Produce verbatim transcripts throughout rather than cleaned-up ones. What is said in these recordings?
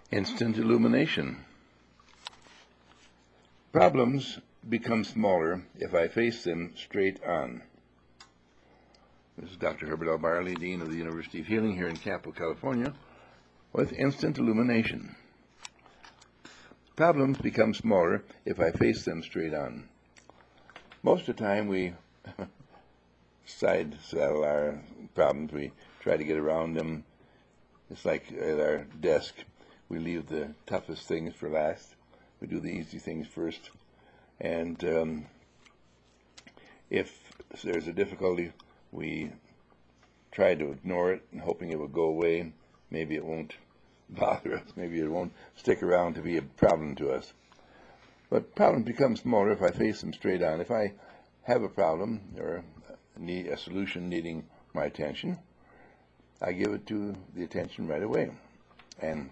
Instant illumination. Problems become smaller if I face them straight on. This is Doctor Herbert L. Barley, Dean of the University of Healing here in Capel, California, with instant illumination. Problems become smaller if I face them straight on. Most of the time we side saddle our problems. We try to get around them. It's like at our desk. We leave the toughest things for last. We do the easy things first. And um, if there's a difficulty, we try to ignore it, hoping it will go away. Maybe it won't bother us. Maybe it won't stick around to be a problem to us. But problems become smaller if I face them straight on. If I have a problem or need a solution needing my attention, I give it to the attention right away. And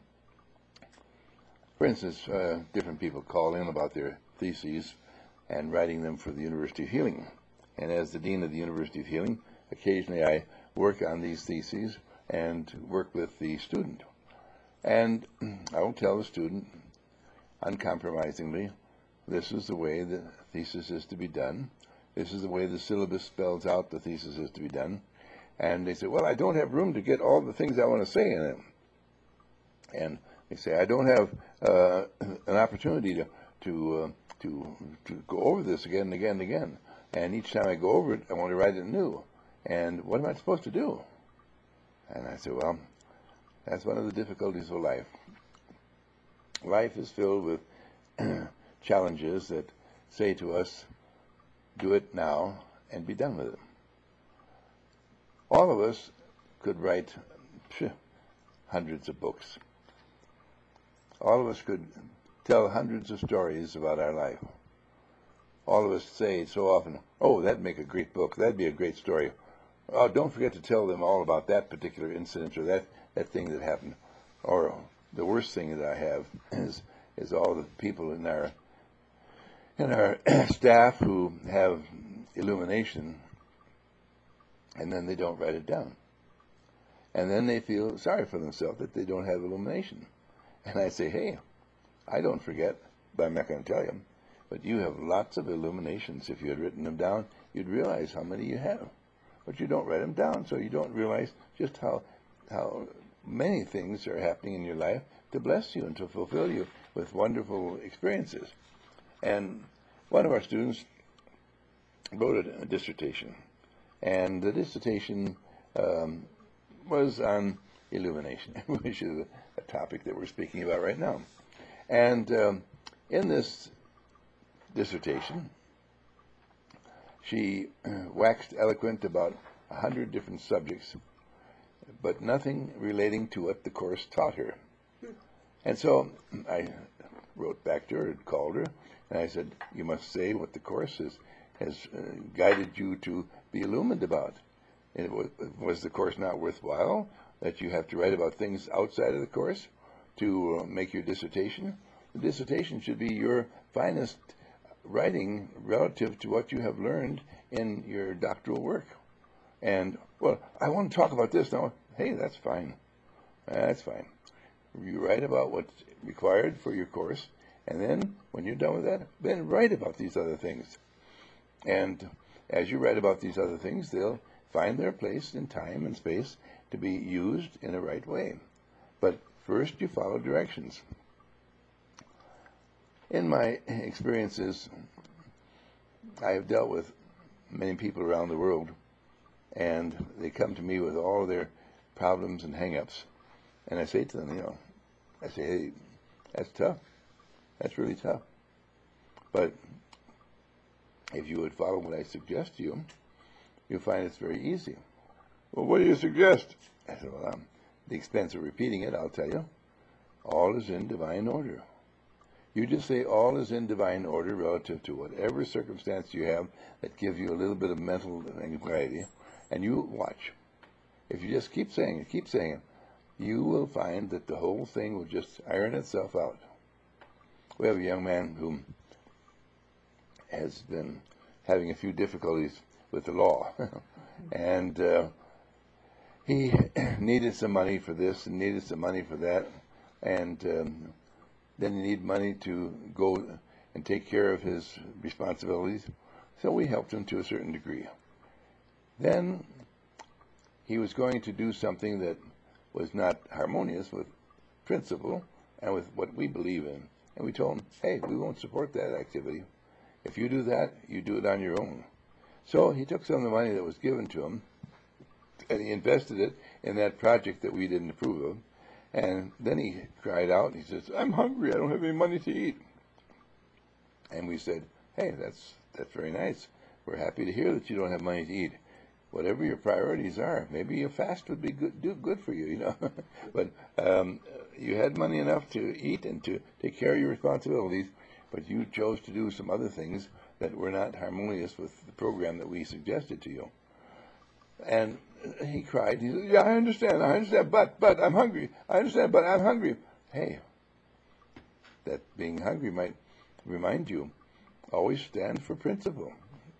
for instance, uh, different people call in about their theses and writing them for the University of Healing. And as the Dean of the University of Healing, occasionally I work on these theses and work with the student. And I will tell the student uncompromisingly, this is the way the thesis is to be done. This is the way the syllabus spells out the thesis is to be done. And they say, well, I don't have room to get all the things I want to say in it. And they say, I don't have uh, an opportunity to to, uh, to to go over this again and again and again. And each time I go over it, I want to write it anew. And what am I supposed to do? And I said, well, that's one of the difficulties of life. Life is filled with challenges that say to us, do it now and be done with it. All of us could write phew, hundreds of books. All of us could tell hundreds of stories about our life. All of us say so often, oh, that'd make a great book. That'd be a great story. Oh, don't forget to tell them all about that particular incident or that, that thing that happened. Or the worst thing that I have is is all the people in our in our staff who have illumination, and then they don't write it down. And then they feel sorry for themselves that they don't have illumination. And I say, hey, I don't forget, but I'm not going to tell you. But you have lots of illuminations. If you had written them down, you'd realize how many you have. But you don't write them down, so you don't realize just how how many things are happening in your life to bless you and to fulfill you with wonderful experiences. And one of our students wrote a, a dissertation. And the dissertation um, was on illumination, which is a, a topic that we're speaking about right now. And um, in this dissertation, she waxed eloquent about a hundred different subjects, but nothing relating to what the course taught her. And so I wrote back to her and called her, and I said, you must say what the course is, has uh, guided you to be illumined about. And it was, was the course not worthwhile, that you have to write about things outside of the course to uh, make your dissertation? The dissertation should be your finest writing relative to what you have learned in your doctoral work. And, well, I want to talk about this now. Hey, that's fine. That's fine. You write about what's required for your course, and then, when you're done with that, then write about these other things. And as you write about these other things, they'll find their place in time and space to be used in a right way. But first, you follow directions. In my experiences, I have dealt with many people around the world, and they come to me with all their problems and hang-ups. And I say to them, you know, I say, hey, that's tough. That's really tough. But if you would follow what I suggest to you, you'll find it's very easy. Well, what do you suggest? I said, well, um, at the expense of repeating it, I'll tell you, all is in divine order. You just say all is in divine order relative to whatever circumstance you have that gives you a little bit of mental anxiety, and you watch. If you just keep saying it, keep saying it, you will find that the whole thing will just iron itself out. We have a young man who has been having a few difficulties with the law, and uh, he needed some money for this and needed some money for that, and um, then he needed money to go and take care of his responsibilities. So we helped him to a certain degree. Then he was going to do something that was not harmonious with principle and with what we believe in. And we told him, hey, we won't support that activity. If you do that, you do it on your own. So he took some of the money that was given to him and he invested it in that project that we didn't approve of. And then he cried out, and he says, I'm hungry, I don't have any money to eat. And we said, hey, that's that's very nice. We're happy to hear that you don't have money to eat. Whatever your priorities are, maybe a fast would be good, do good for you, you know. But um, you had money enough to eat and to take care of your responsibilities, but you chose to do some other things that were not harmonious with the program that we suggested to you. And he cried. He said, yeah, I understand, I understand, but, but, I'm hungry. I understand, but I'm hungry. Hey, that being hungry might remind you, always stand for principle.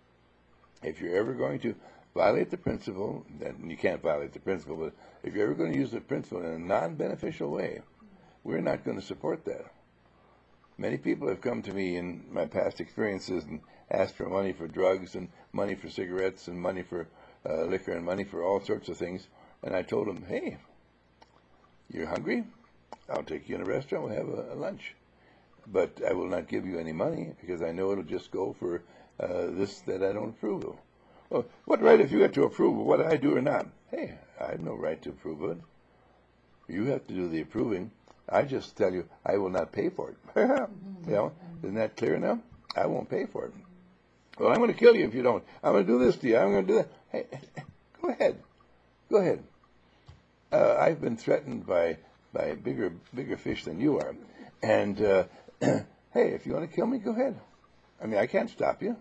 If you're ever going to violate the principle, then you can't violate the principle, but if you're ever going to use the principle in a non-beneficial way, we're not going to support that. Many people have come to me in my past experiences and asked for money for drugs and money for cigarettes and money for uh, liquor and money for all sorts of things. And I told them, hey, you're hungry? I'll take you in a restaurant. We'll have a, a lunch. But I will not give you any money because I know it'll just go for uh, this that I don't approve of. Well, what right have you got to approve of what I do or not? Hey, I have no right to approve of it. You have to do the approving. I just tell you, I will not pay for it. You know, isn't that clear enough? I won't pay for it. Well, I'm going to kill you if you don't. I'm going to do this to you. I'm going to do that. Hey, go ahead. Go ahead. Uh, I've been threatened by by bigger bigger fish than you are. And, uh, hey, if you want to kill me, go ahead. I mean, I can't stop you.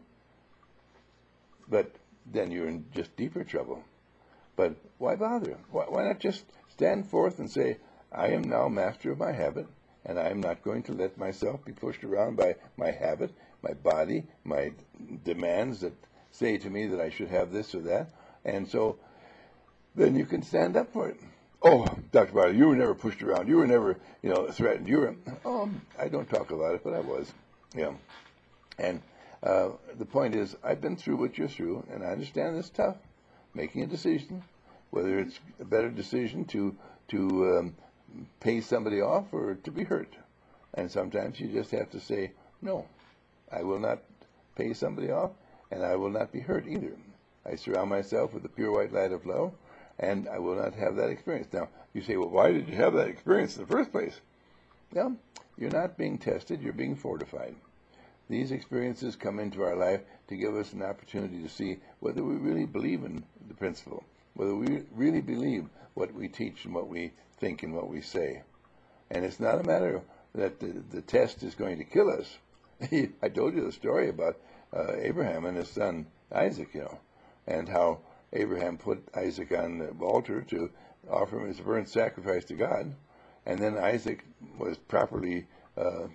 But then you're in just deeper trouble. But why bother? Why, why not just stand forth and say, I am now master of my habit, and I am not going to let myself be pushed around by my habit, my body, my demands that say to me that I should have this or that. And so then you can stand up for it. Oh, Doctor Bartley, you were never pushed around. You were never, you know, threatened. You were, oh, I don't talk about it, but I was. Yeah. And uh, the point is, I've been through what you're through, and I understand it's tough, making a decision, whether it's a better decision to to um, pay somebody off or to be hurt. And sometimes you just have to say, no, I will not pay somebody off, and I will not be hurt either. I surround myself with the pure white light of love, and I will not have that experience. Now, you say, well, why did you have that experience in the first place? Well, you're not being tested, you're being fortified. These experiences come into our life to give us an opportunity to see whether we really believe in the principle, whether we really believe what we teach and what we think and what we say. And it's not a matter that the, the test is going to kill us. I told you the story about uh, Abraham and his son Isaac, you know, and how Abraham put Isaac on the altar to offer him as a burnt sacrifice to God, and then Isaac was properly uh,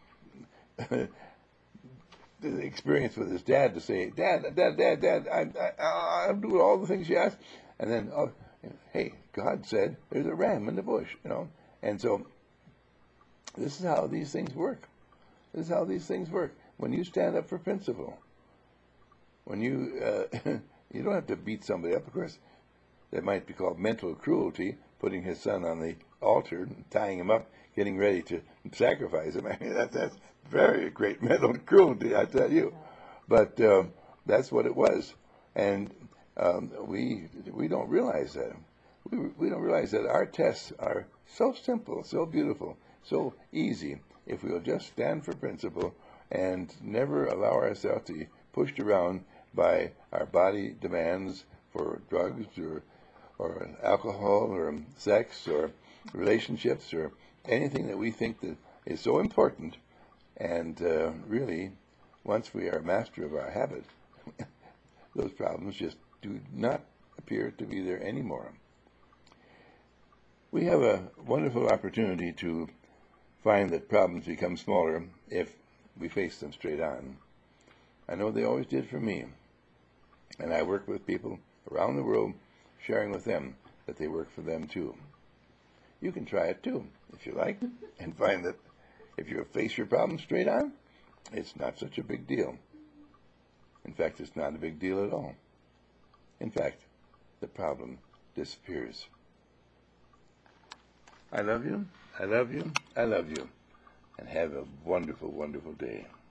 experience with his dad to say, Dad, Dad, Dad, Dad, I, I, I'll do all the things you ask. And then, oh, hey, God said there's a ram in the bush, you know. And so this is how these things work. This is how these things work. When you stand up for principle, when you, uh, you don't have to beat somebody up, of course. That might be called mental cruelty, putting his son on the altar, tying him up, getting ready to sacrifice him. I mean, that, that's very great mental cruelty, I tell you. But um, that's what it was. And um, we we don't realize that. We, we don't realize that our tests are so simple, so beautiful, so easy, if we'll just stand for principle and never allow ourselves to be pushed around by our body demands for drugs or or alcohol or sex or relationships or anything that we think that is so important. And uh, really, once we are master of our habit, those problems just do not appear to be there anymore. We have a wonderful opportunity to find that problems become smaller if we face them straight on. I know they always did for me. And I work with people around the world, sharing with them that they work for them too. You can try it too, if you like, and find that if you face your problem straight on, it's not such a big deal. In fact, it's not a big deal at all. In fact, the problem disappears. I love you, I love you, I love you, and have a wonderful, wonderful day.